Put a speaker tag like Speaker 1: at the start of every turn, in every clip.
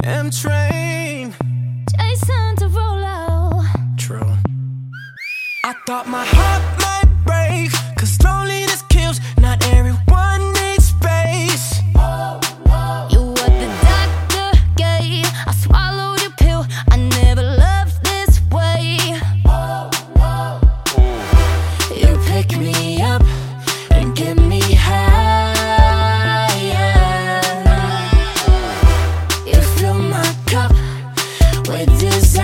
Speaker 1: M-Train,
Speaker 2: Jason Derulo.
Speaker 1: True. I thought my heart might break, 'cause loneliness kills. Not everyone needs space.
Speaker 2: You what the doctor gave. I swallowed your pill. I never loved this way. You pick me up and get me high. You fill my cup with desire.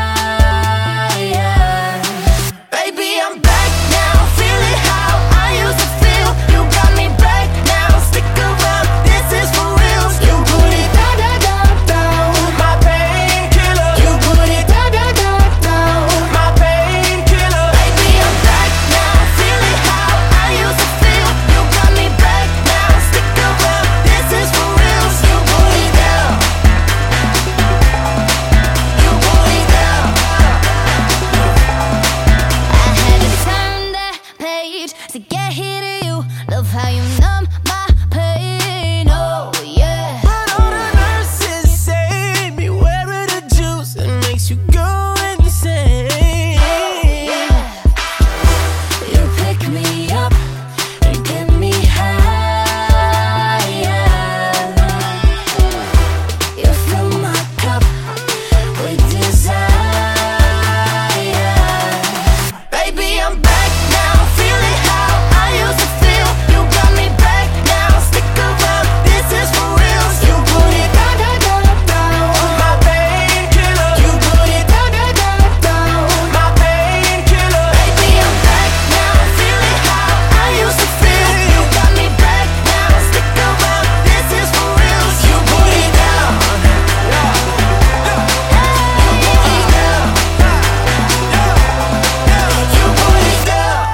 Speaker 2: Baby, I'm back now, feeling how I used to feel. You got me back now, stick around, this is for real. You put it down, down, down, down,
Speaker 1: My painkiller.
Speaker 2: you put it down, down, down, down.
Speaker 1: My painkiller.
Speaker 2: Baby, I'm back now, feeling how I used to feel. You got me back now, stick around, this is for real. You put it down, you put it down. I had to turn that page to get here to you. Love how you numb my pain, oh yeah.
Speaker 1: But all the nurses say, beware of the juice, it makes you go insane.
Speaker 2: You pick me up and get me high. You fill my cup with desire. Baby, I'm back now, feeling how I used to feel. You got me back now, stick around, this is for real. You put it down, down, down, down.
Speaker 1: My painkiller.
Speaker 2: You put it down, down, down, down.
Speaker 1: My painkiller.
Speaker 2: Baby, I'm back now, feeling how I used to feel. You got me back now, stick around, this is for real. You put it down, you put it down, you put it down.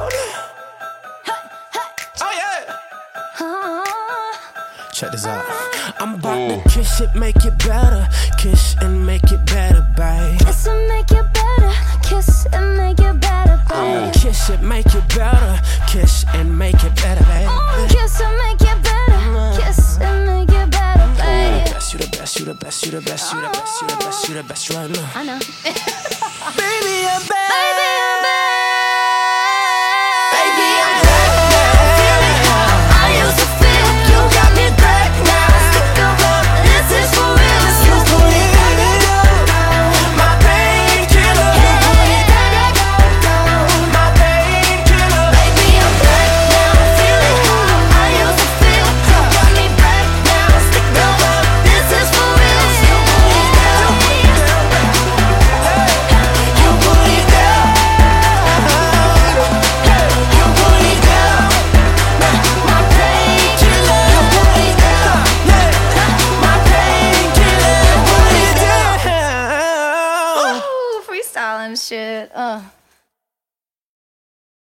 Speaker 1: Oh yeah.
Speaker 2: Ah.
Speaker 1: Check this out. I'm about to kiss it, make it better. Kiss and make it better, babe.
Speaker 2: Kiss and make it better, kiss and make it better, babe.
Speaker 1: Kiss it, make it better. Kiss and make it better, babe.
Speaker 2: Kiss and make it better, kiss and make it better, babe.
Speaker 1: You the best, you the best, you the best, you the best, you the best, you the best right now.
Speaker 2: I know.
Speaker 1: Baby, I'm back.
Speaker 2: Baby, I'm back. Baby, I'm back now, feeling how I used to feel. You got me back now, stick around, this is for real. You put it down, down, down.
Speaker 1: My painkiller.
Speaker 2: You put it down, down, down.
Speaker 1: My painkiller.
Speaker 2: Baby, I'm back now, feeling how I used to feel. You got me back now, stick around, this is for real. You put it down, you put it down. You put it down, my painkiller. You put it down, my painkiller. You put it down.
Speaker 1: Yeah.
Speaker 2: Ooh, freestyle and shit.